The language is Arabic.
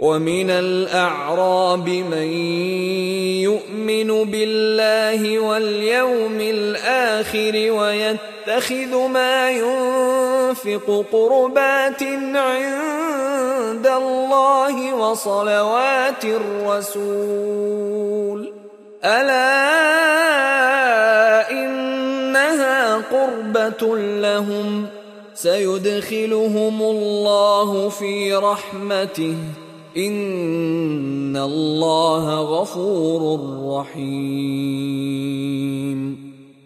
ومن الأعراب من يؤمن بالله واليوم الآخر ويتخذ ما ينفق قربات عند الله وصلوات الرسول ألا إنها قربة لهم سيدخلهم الله في رحمته إن الله غفور رحيم.